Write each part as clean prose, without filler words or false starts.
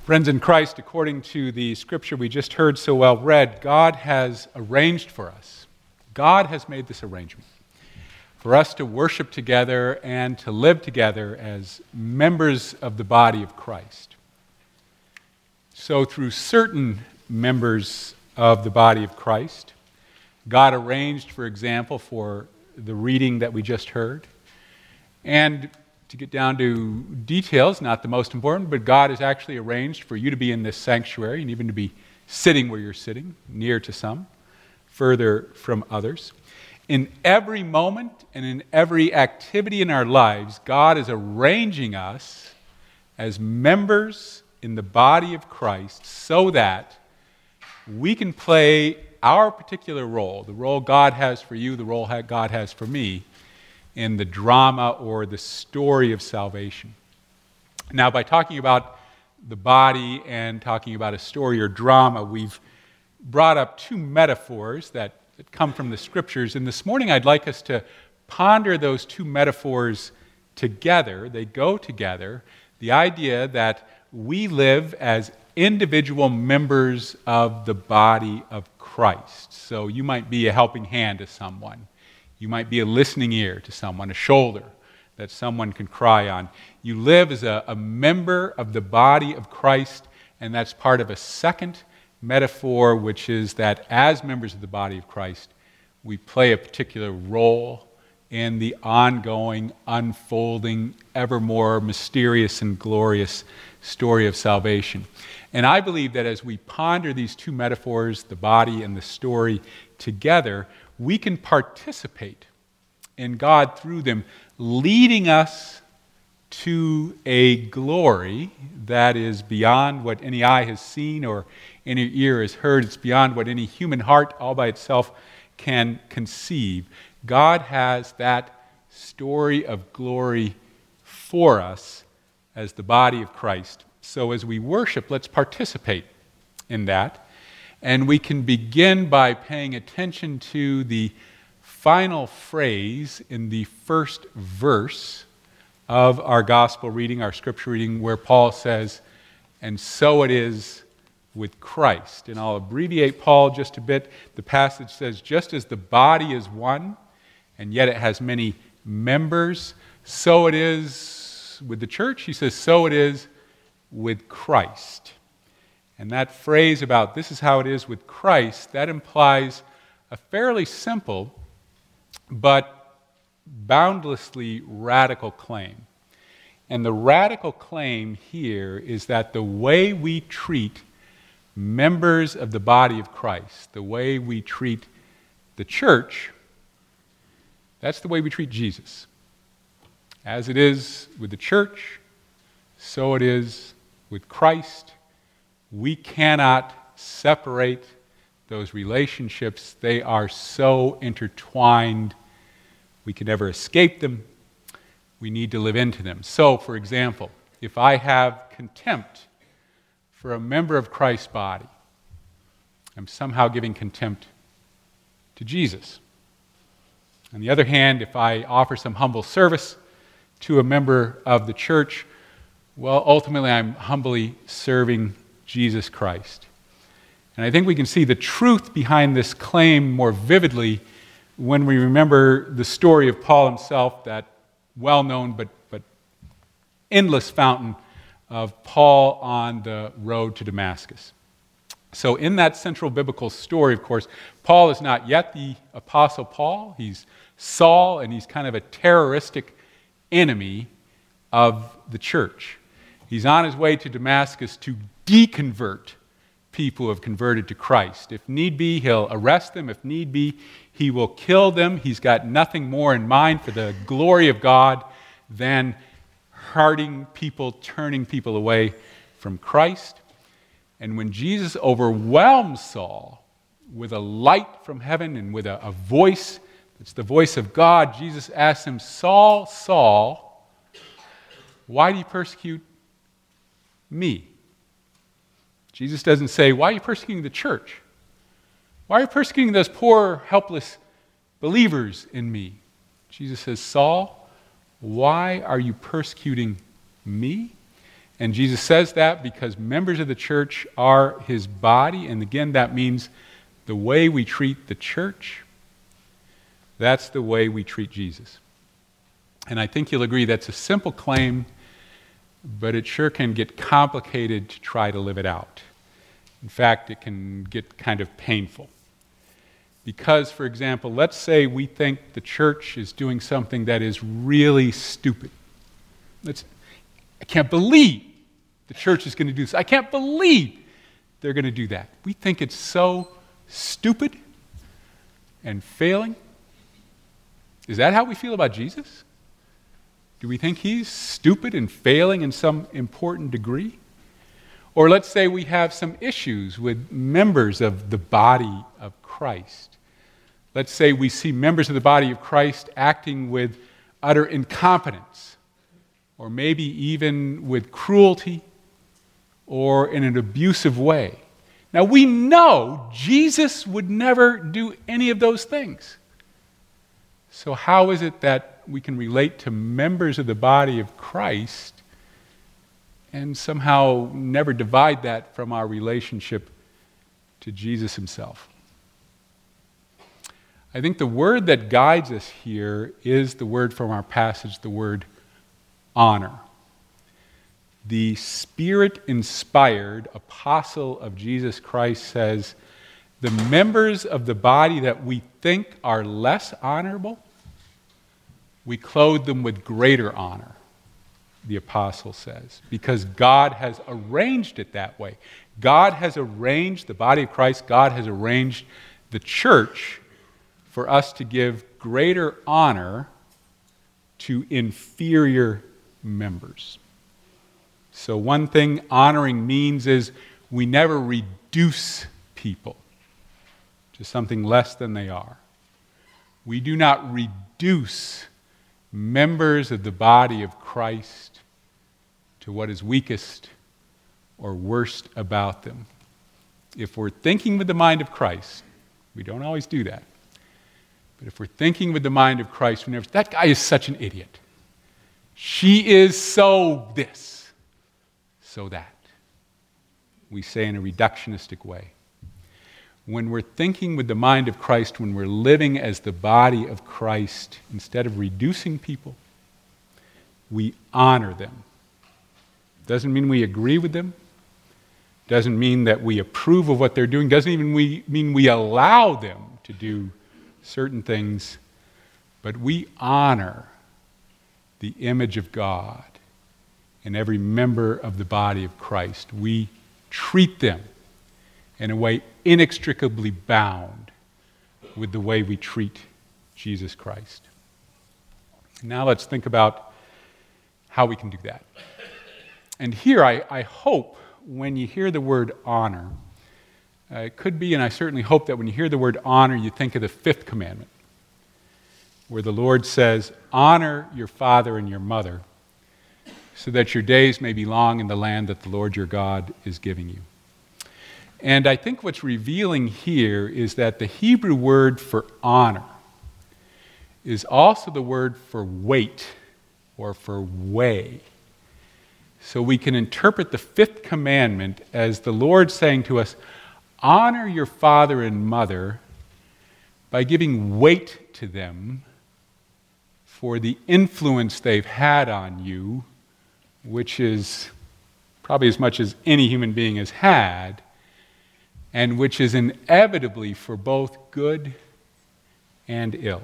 Friends in Christ, according to the scripture we just heard so well read, God has arranged for us. God has made this arrangement for us to worship together and to live together as members of the body of Christ. So through certain members of the body of Christ, God arranged, for example, for the reading that we just heard. And to get down to details, not the most important, but God has actually arranged for you to be in this sanctuary and even to be sitting where you're sitting, near to some, further from others. In every moment and in every activity in our lives, God is arranging us as members in the body of Christ so that we can play our particular role, the role God has for you, the role God has for me, in the drama or the story of salvation. Now, by talking about the body and talking about a story or drama, we've brought up two metaphors that come from the scriptures. And this morning I'd like us to ponder those two metaphors together. They go together. The idea that we live as individual members of the body of Christ. So you might be a helping hand to someone. You might be a listening ear to someone, a shoulder that someone can cry on. You live as a member of the body of Christ, and that's part of a second metaphor, which is that as members of the body of Christ, we play a particular role in the ongoing, unfolding, ever more mysterious and glorious story of salvation. And I believe that as we ponder these two metaphors, the body and the story, together, we can participate in God through them, leading us to a glory that is beyond what any eye has seen or any ear has heard. It's beyond what any human heart all by itself can conceive. God has that story of glory for us as the body of Christ. So as we worship, let's participate in that. And we can begin by paying attention to the final phrase in the first verse of our gospel reading, our scripture reading, where Paul says, "And so it is with Christ." And I'll abbreviate Paul just a bit. The passage says, just as the body is one, and yet it has many members, so it is with the church. He says, so it is with Christ. And that phrase about this is how it is with Christ, that implies a fairly simple but boundlessly radical claim. And the radical claim here is that the way we treat members of the body of Christ, the way we treat the church, that's the way we treat Jesus. As it is with the church, so it is with Christ. We cannot separate those relationships. They are so intertwined, we can never escape them. We need to live into them. So, for example, if I have contempt for a member of Christ's body, I'm somehow giving contempt to Jesus. On the other hand, if I offer some humble service to a member of the church, well, ultimately I'm humbly serving Jesus Christ. And I think we can see the truth behind this claim more vividly when we remember the story of Paul himself, that well-known but endless fountain of Paul on the road to Damascus. So in that central biblical story, of course, Paul is not yet the Apostle Paul. He's Saul, and he's kind of a terroristic enemy of the church. He's on his way to Damascus to deconvert people who have converted to Christ. If need be, he'll arrest them. If need be, he will kill them. He's got nothing more in mind for the glory of God than hurting people, turning people away from Christ. And when Jesus overwhelms Saul with a light from heaven and with a voice, it's the voice of God, Jesus asks him, "Saul, Saul, why do you persecute me?" Jesus doesn't say, "Why are you persecuting the church? Why are you persecuting those poor, helpless believers in me?" Jesus says, "Saul, why are you persecuting me?" And Jesus says that because members of the church are his body, and again, that means the way we treat the church, that's the way we treat Jesus. And I think you'll agree that's a simple claim, but it sure can get complicated to try to live it out. In fact, it can get kind of painful. Because, for example, let's say we think the church is doing something that is really stupid. I can't believe the church is going to do this. I can't believe they're going to do that. We think it's so stupid and failing. Is that how we feel about Jesus? Do we think he's stupid and failing in some important degree? Or let's say we have some issues with members of the body of Christ. Let's say we see members of the body of Christ acting with utter incompetence, or maybe even with cruelty, or in an abusive way. Now we know Jesus would never do any of those things. So how is it that we can relate to members of the body of Christ and somehow never divide that from our relationship to Jesus himself? I think the word that guides us here is the word from our passage, the word honor. The Spirit-inspired apostle of Jesus Christ says, the members of the body that we think are less honorable, we clothe them with greater honor, the apostle says, because God has arranged it that way. God has arranged the body of Christ, God has arranged the church for us to give greater honor to inferior members. So one thing honoring means is we never reduce people to something less than they are. We do not reduce members of the body of Christ to what is weakest or worst about them. If we're thinking with the mind of Christ, we don't always do that. But if we're thinking with the mind of Christ, we never, that guy is such an idiot. She is so this, so that. We say in a reductionistic way. When we're thinking with the mind of Christ, when we're living as the body of Christ, instead of reducing people, we honor them. Doesn't mean we agree with them. Doesn't mean that we approve of what they're doing. Doesn't even mean we allow them to do certain things. But we honor the image of God in every member of the body of Christ. We treat them in a way inextricably bound with the way we treat Jesus Christ. Now let's think about how we can do that. And here I hope when you hear the word honor, it could be, and I certainly hope that when you hear the word honor, you think of the fifth commandment, where the Lord says, honor your father and your mother, so that your days may be long in the land that the Lord your God is giving you. And I think what's revealing here is that the Hebrew word for honor is also the word for weight or for weigh. So we can interpret the fifth commandment as the Lord saying to us, honor your father and mother by giving weight to them for the influence they've had on you, which is probably as much as any human being has had, and which is inevitably for both good and ill.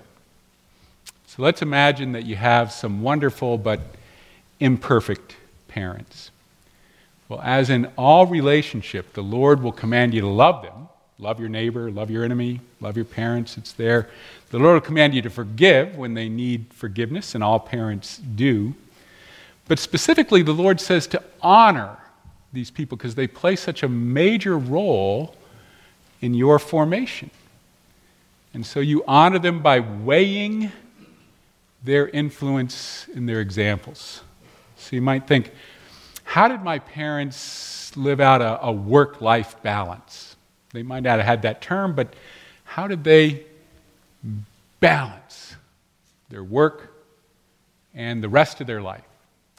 So let's imagine that you have some wonderful but imperfect parents. Well, as in all relationship, the Lord will command you to love them. Love your neighbor, love your enemy, love your parents, it's there. The Lord will command you to forgive when they need forgiveness, and all parents do. But specifically, the Lord says to honor these people because they play such a major role in your formation. And so you honor them by weighing their influence and their examples. So you might think, how did my parents live out a work-life balance? They might not have had that term, but how did they balance their work and the rest of their life?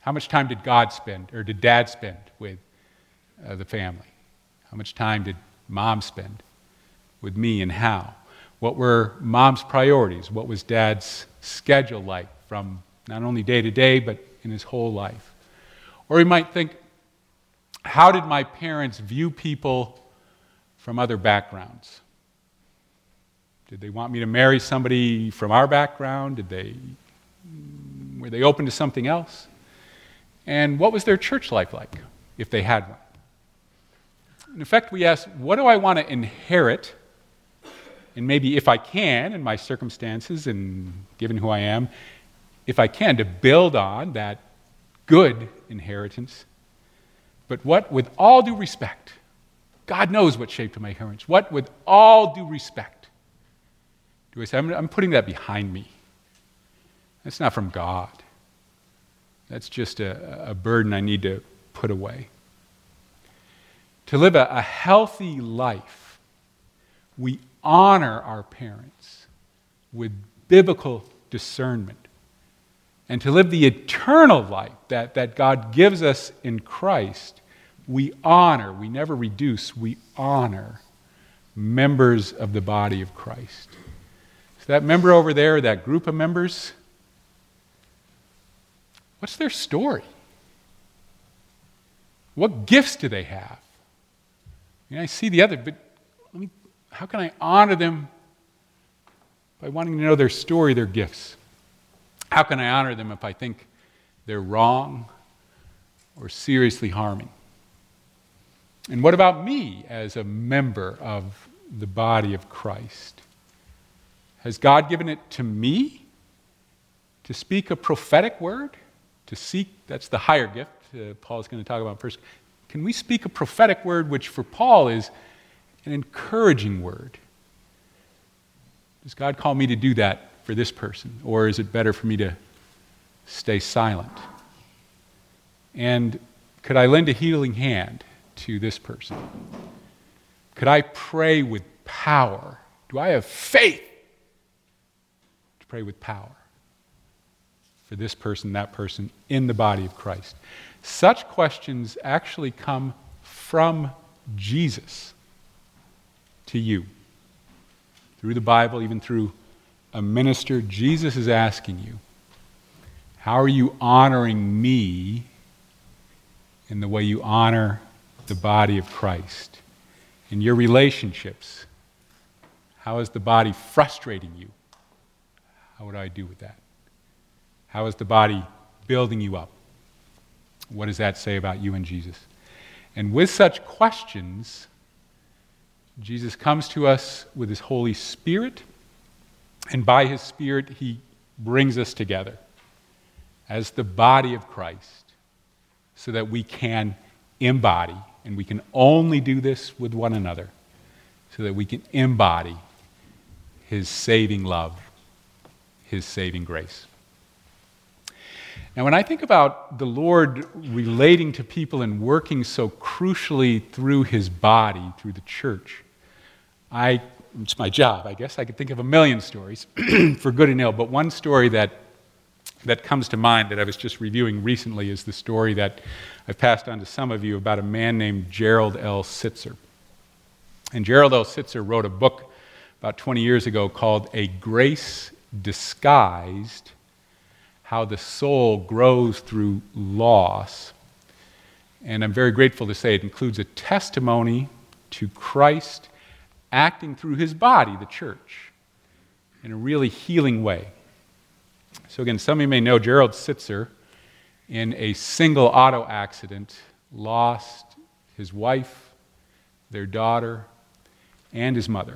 How much time did God spend, or did Dad spend with the family? How much time did Mom spend with me, and how? What were Mom's priorities? What was Dad's schedule like from not only day to day, but in his whole life? Or we might think, how did my parents view people from other backgrounds? Did they want me to marry somebody from our background? Were they open to something else? And what was their church life like, if they had one? In effect, we ask, what do I want to inherit? And maybe if I can, in my circumstances and given who I am, if I can, to build on that good inheritance. But what, with all due respect, God knows what shaped my inheritance. What, with all due respect, do I say, I'm putting that behind me? That's not from God. That's just a burden I need to put away. To live a healthy life, we honor our parents with biblical discernment. And to live the eternal life that God gives us in Christ, we honor, we never reduce, we honor members of the body of Christ. So that member over there, that group of members, what's their story? What gifts do they have? I see the other, but how can I honor them by wanting to know their story, their gifts? How can I honor them if I think they're wrong or seriously harming? And what about me as a member of the body of Christ? Has God given it to me to speak a prophetic word? To seek, that's the higher gift Paul's going to talk about first. Can we speak a prophetic word, which for Paul is an encouraging word? Does God call me to do that for this person? Or is it better for me to stay silent? And could I lend a healing hand to this person? Could I pray with power? Do I have faith to pray with power for this person, that person, in the body of Christ? Such questions actually come from Jesus to you. Through the Bible, even through a minister, Jesus is asking you, how are you honoring me in the way you honor the body of Christ? In your relationships, how is the body frustrating you? How would I do with that? How is the body building you up? What does that say about you and Jesus? And with such questions, Jesus comes to us with his Holy Spirit, and by his Spirit, he brings us together as the body of Christ so that we can embody, and we can only do this with one another, so that we can embody his saving love, his saving grace. Now, when I think about the Lord relating to people and working so crucially through his body, through the church, it's my job, I guess. I could think of a million stories for good and ill, but one story that comes to mind that I was just reviewing recently is the story that I've passed on to some of you about a man named Gerald L. Sitzer. And Gerald L. Sitzer wrote a book about 20 years ago called A Grace Disguised: How the Soul Grows Through Loss. And I'm very grateful to say it includes a testimony to Christ acting through his body, the church, in a really healing way. So again, some of you may know Gerald Sitzer, in a single auto accident, lost his wife, their daughter, and his mother.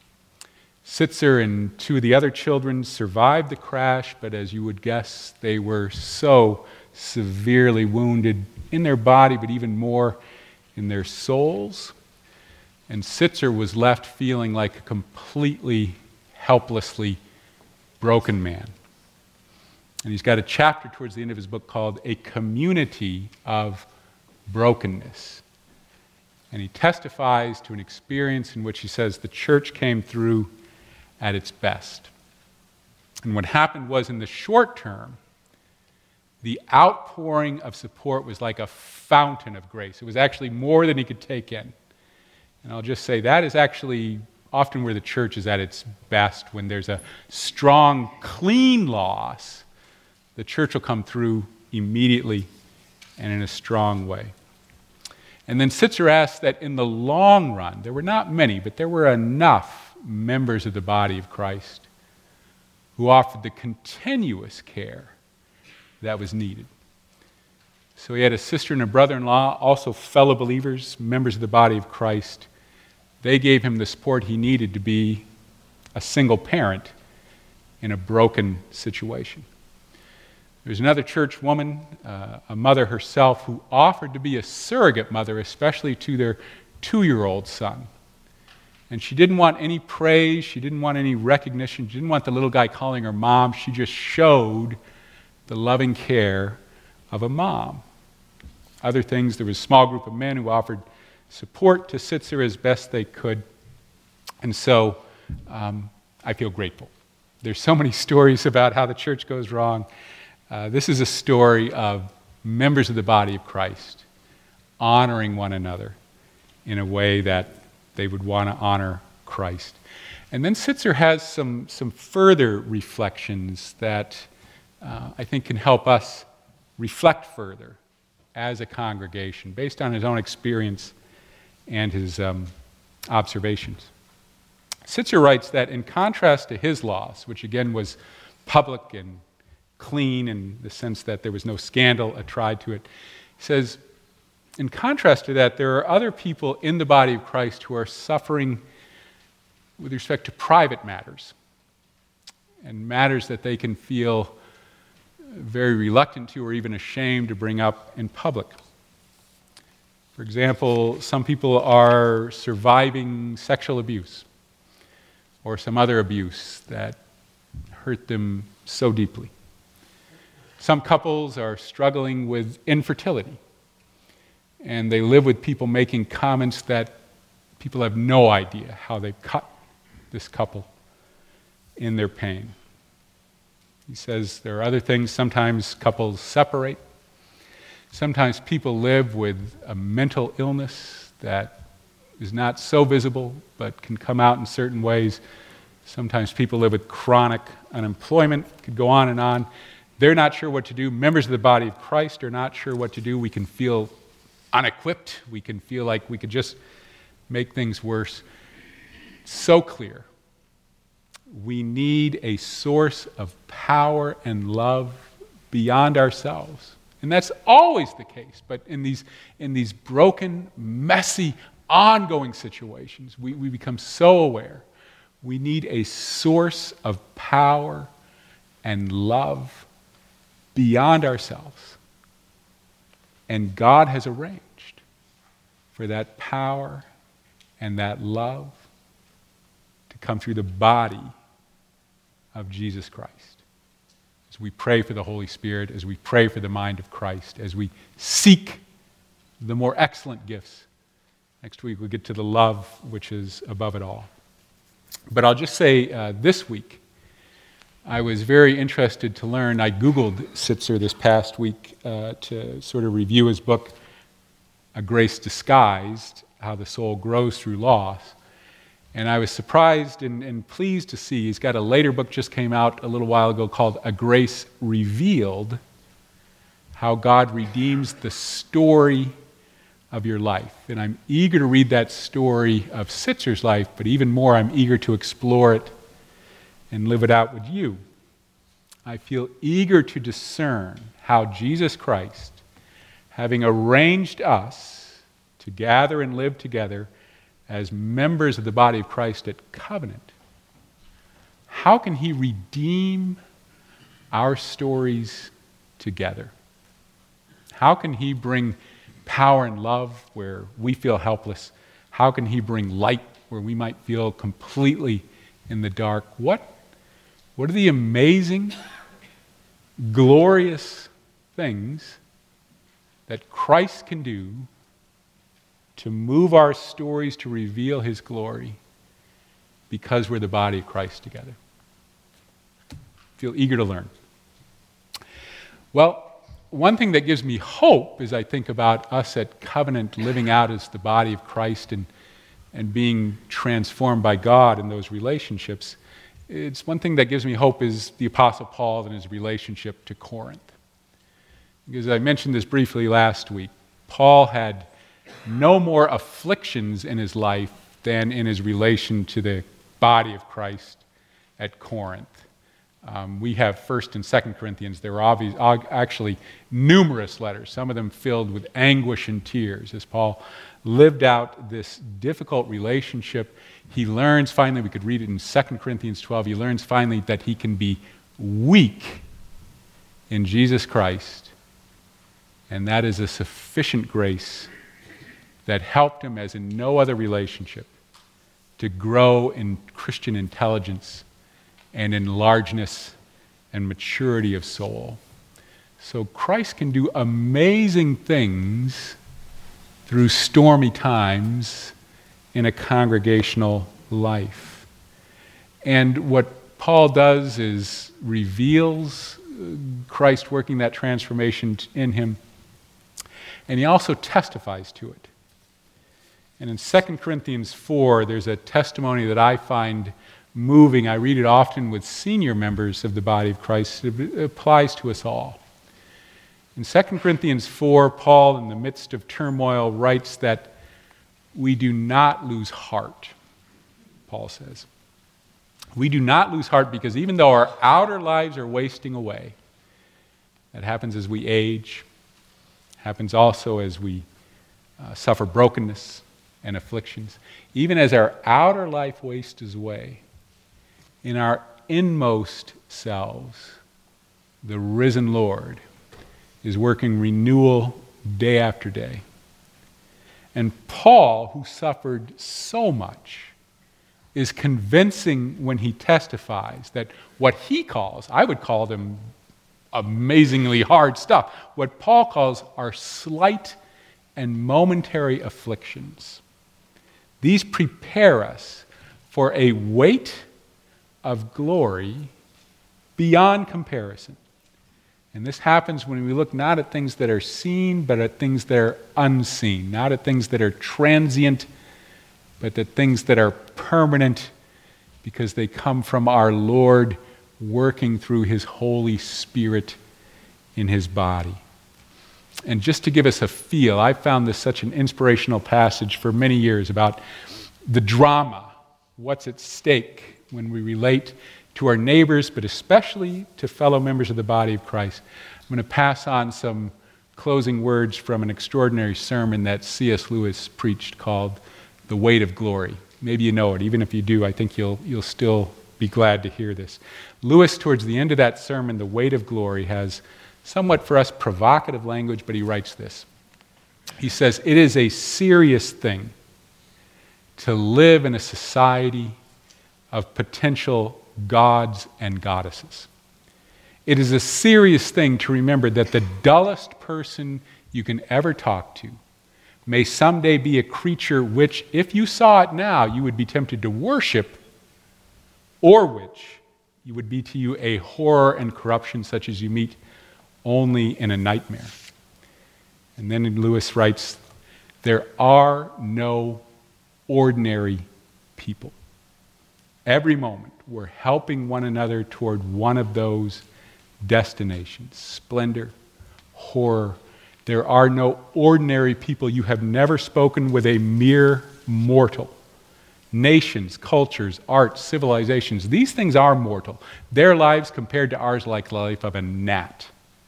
Sitzer and two of the other children survived the crash, but as you would guess, they were so severely wounded in their body, but even more in their souls. And Sitzer was left feeling like a completely, helplessly broken man. And he's got a chapter towards the end of his book called A Community of Brokenness. And he testifies to an experience in which he says the church came through at its best. And what happened was, in the short term, the outpouring of support was like a fountain of grace. It was actually more than he could take in. And I'll just say that is actually often where the church is at its best. When there's a strong, clean loss, the church will come through immediately and in a strong way. And then Sitzer asked that in the long run, there were not many, but there were enough members of the body of Christ who offered the continuous care that was needed. So he had a sister and a brother-in-law, also fellow believers, members of the body of Christ. They gave him the support he needed to be a single parent in a broken situation. There's another church woman, a mother herself, who offered to be a surrogate mother, especially to their 2-year-old son. And she didn't want any praise, she didn't want any recognition, she didn't want the little guy calling her mom. She just showed the loving care of a mom. Other things, there was a small group of men who offered support to Sitzer as best they could. And so I feel grateful. There's so many stories about how the church goes wrong. This is a story of members of the body of Christ honoring one another in a way that they would want to honor Christ. And then Sitzer has some further reflections that I think can help us reflect further as a congregation based on his own experience and his observations. Sitzer writes that in contrast to his loss, which again was public and clean in the sense that there was no scandal attried to it, he says, in contrast to that, there are other people in the body of Christ who are suffering with respect to private matters and matters that they can feel very reluctant to or even ashamed to bring up in public. For example, some people are surviving sexual abuse or some other abuse that hurt them so deeply. Some couples are struggling with infertility, and they live with people making comments that people have no idea how they've cut this couple in their pain. He says there are other things. Sometimes couples separate. Sometimes people live with a mental illness that is not so visible but can come out in certain ways. Sometimes people live with chronic unemployment. Could go on and on. They're not sure what to do. Members of the body of Christ are not sure what to do. We can feel unequipped. We can feel like we could just make things worse. So clear. We need a source of power and love beyond ourselves. And that's always the case. But in these broken, messy, ongoing situations, we become so aware. We need a source of power and love beyond ourselves. And God has arranged for that power and that love to come through the body of Jesus Christ. As we pray for the Holy Spirit, as we pray for the mind of Christ, as we seek the more excellent gifts. Next week we'll get to the love which is above it all. But I'll just say this week, I was very interested to learn. I Googled Sitzer this past week to sort of review his book, A Grace Disguised, How the Soul Grows Through Loss. And I was surprised and pleased to see he's got a later book just came out a little while ago called A Grace Revealed, How God Redeems the Story of Your Life. And I'm eager to read that story of Sitzer's life, but even more, I'm eager to explore it and live it out with you. I feel eager to discern how Jesus Christ, having arranged us to gather and live together as members of the body of Christ at covenant, how can he redeem our stories together? How can he bring power and love where we feel helpless? How can he bring light where we might feel completely in the dark? What are the amazing, glorious things that Christ can do to move our stories to reveal his glory because we're the body of Christ together? Feel eager to learn. Well, one thing that gives me hope as I think about us at Covenant living out as the body of Christ and being transformed by God in those relationships, it's one thing that gives me hope is the Apostle Paul and his relationship to Corinth. Because I mentioned this briefly last week, Paul had no more afflictions in his life than in his relation to the body of Christ at Corinth. We have 1st and 2nd Corinthians. There are actually numerous letters, some of them filled with anguish and tears. As Paul lived out this difficult relationship, he learns finally, we could read it in 2 Corinthians 12, he learns finally that he can be weak in Jesus Christ, and that is a sufficient grace that helped him, as in no other relationship, to grow in Christian intelligence and in largeness and maturity of soul. So Christ can do amazing things through stormy times in a congregational life. And what Paul does is reveals Christ working that transformation in him, and he also testifies to it. And in 2 Corinthians 4, there's a testimony that I find moving. I read it often with senior members of the body of Christ. It applies to us all. In 2 Corinthians 4, Paul, in the midst of turmoil, writes that we do not lose heart, Paul says. We do not lose heart because even though our outer lives are wasting away, that happens as we age, happens also as we suffer brokenness and afflictions. Even as our outer life wastes away, in our inmost selves, the risen Lord is working renewal day after day. And Paul, who suffered so much, is convincing when he testifies that what he calls, I would call them amazingly hard stuff, what Paul calls are slight and momentary afflictions. These prepare us for a weight of glory beyond comparison. And this happens when we look not at things that are seen, but at things that are unseen. Not at things that are transient, but at things that are permanent, because they come from our Lord working through his Holy Spirit in his body. And just to give us a feel, I found this such an inspirational passage for many years about the drama, what's at stake when we relate to our neighbors, but especially to fellow members of the body of Christ. I'm going to pass on some closing words from an extraordinary sermon that C.S. Lewis preached called The Weight of Glory. Maybe you know it. Even if you do, I think you'll still be glad to hear this. Lewis, towards the end of that sermon, The Weight of Glory, has somewhat for us provocative language, but he writes this. He says, "It is a serious thing to live in a society of potential gods and goddesses. It is a serious thing to remember that the dullest person you can ever talk to may someday be a creature which, if you saw it now, you would be tempted to worship, or which you would be to you a horror and corruption such as you meet only in a nightmare." And then Lewis writes, "There are no ordinary people. Every moment we're helping one another toward one of those destinations, splendor, horror. There are no ordinary people. You have never spoken with a mere mortal. Nations, cultures, arts, civilizations, these things are mortal. Their lives compared to ours like the life of a gnat.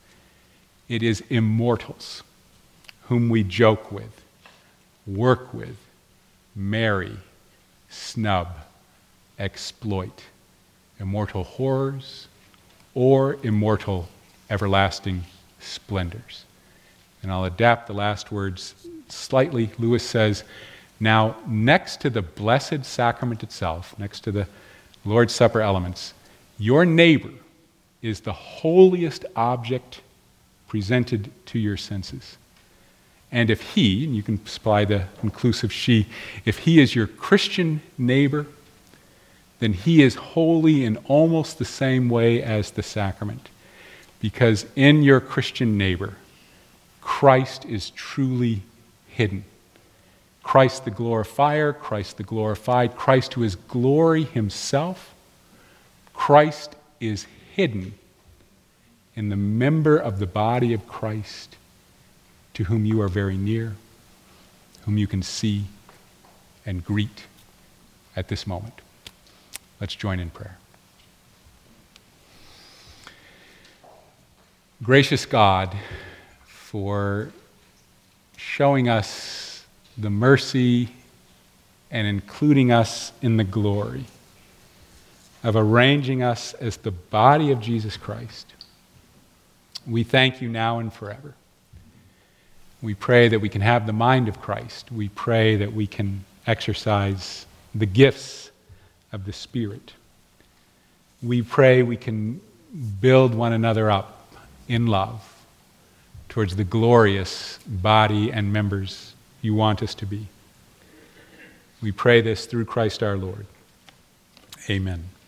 It is immortals whom we joke with, work with, marry, snub, exploit, immortal horrors or immortal everlasting splendors." And I'll adapt the last words slightly. Lewis says, "Now, next to the Blessed Sacrament itself, next to the Lord's Supper elements, your neighbor is the holiest object presented to your senses. And if he," and you can supply the inclusive she, "if he is your Christian neighbor, then he is holy in almost the same way as the sacrament, because in your Christian neighbor, Christ is truly hidden. Christ the glorifier, Christ the glorified, Christ who is glory himself. Christ is hidden in the member of the body of Christ to whom you are very near, whom you can see and greet at this moment. Let's join in prayer. Gracious God, for showing us the mercy and including us in the glory of arranging us as the body of Jesus Christ, we thank you now and forever. We pray that we can have the mind of Christ. We pray that we can exercise the gifts of the Spirit. We pray we can build one another up in love towards the glorious body and members you want us to be. We pray this through Christ our Lord. Amen.